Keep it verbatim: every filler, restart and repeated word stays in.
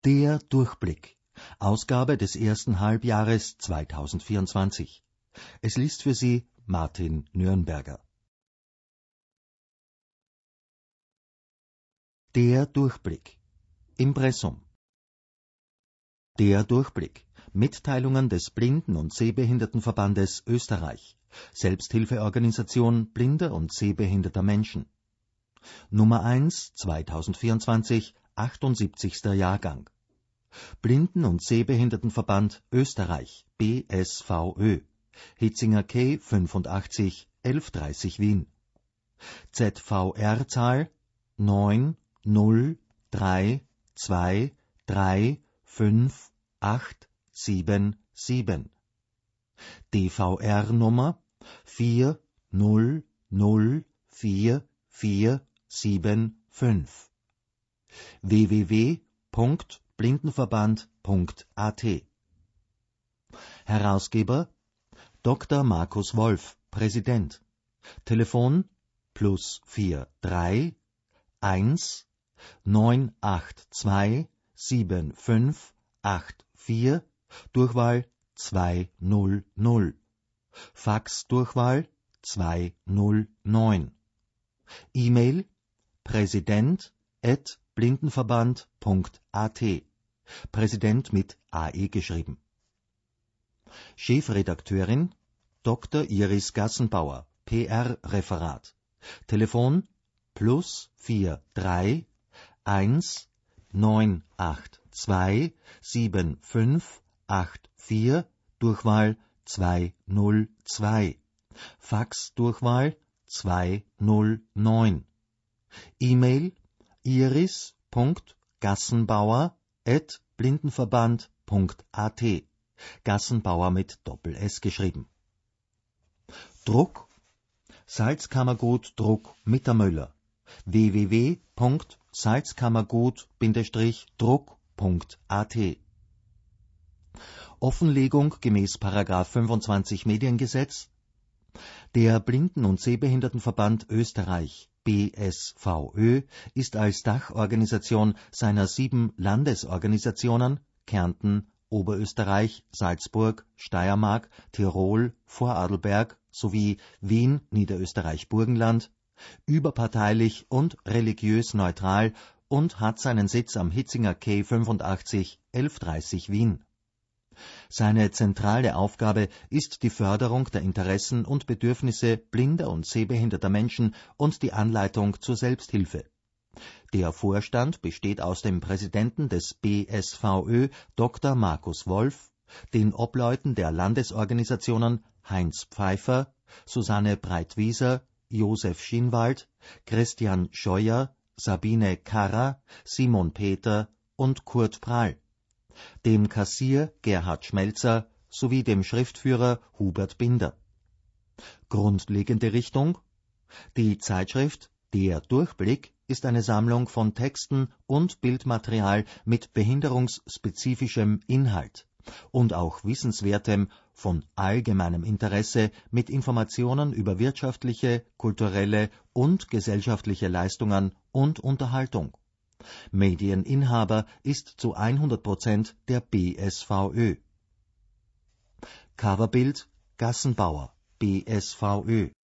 Der Durchblick. Ausgabe des ersten Halbjahres zweitausendvierundzwanzig. Es liest für Sie Martin Nürnberger. Der Durchblick. Impressum. Der Durchblick. Mitteilungen des Blinden- und Sehbehindertenverbandes Österreich. Selbsthilfeorganisation blinder und sehbehinderter Menschen. Nummer eins zweitausendvierundzwanzig, achtundsiebzigster Jahrgang. Blinden- und Sehbehindertenverband Österreich, B S V Ö. Hitzinger Quai fünfundachtzig, elf dreißig Wien. Z V R-Zahl neun null drei zwei drei fünf acht sieben sieben. D V R-Nummer vier null null vier vier sieben fünf. w w w punkt blindenverband punkt a t. Herausgeber Doktor Markus Wolf, Präsident. Telefon plus vier drei eins neun acht zwei sieben fünf acht vier, Durchwahl zwei null null. Fax Durchwahl zwei null neun. E-Mail präsident at blindenverband punkt a t. Präsident mit A E geschrieben. Chefredakteurin Doktor Iris Gassenbauer, P R-Referat. Telefon plus vier drei eins neun acht zwei sieben fünf acht vier, Durchwahl zwei null zwei. Fax Durchwahl zwei null neun. E-Mail iris punkt gassenbauer at blindenverband punkt a t. Gassenbauer mit Doppel-S geschrieben. Druck Salzkammergut Druck Mittermüller. w w w punkt salzkammergut druck punkt a t. Offenlegung gemäß Paragraph fünfundzwanzig Mediengesetz. Der Blinden- und Sehbehindertenverband Österreich, B S V Ö, ist als Dachorganisation seiner sieben Landesorganisationen Kärnten, Oberösterreich, Salzburg, Steiermark, Tirol, Vorarlberg sowie Wien, Niederösterreich-Burgenland überparteilich und religiös neutral und hat seinen Sitz am Hitzinger Quai fünfundachtzig, elf dreißig Wien. Seine zentrale Aufgabe ist die Förderung der Interessen und Bedürfnisse blinder und sehbehinderter Menschen und die Anleitung zur Selbsthilfe. Der Vorstand besteht aus dem Präsidenten des B S V Ö, Doktor Markus Wolf, den Obleuten der Landesorganisationen Heinz Pfeiffer, Susanne Breitwieser, Josef Schinwald, Christian Scheuer, Sabine Karrer, Simon Peter und Kurt Prahl, dem Kassier Gerhard Schmelzer sowie dem Schriftführer Hubert Binder. Grundlegende Richtung: Die Zeitschrift Der Durchblick ist eine Sammlung von Texten und Bildmaterial mit behinderungsspezifischem Inhalt und auch Wissenswertem von allgemeinem Interesse mit Informationen über wirtschaftliche, kulturelle und gesellschaftliche Leistungen und Unterhaltung. Medieninhaber ist zu hundert Prozent der B S V Ö. Coverbild Gassenbauer, B S V Ö.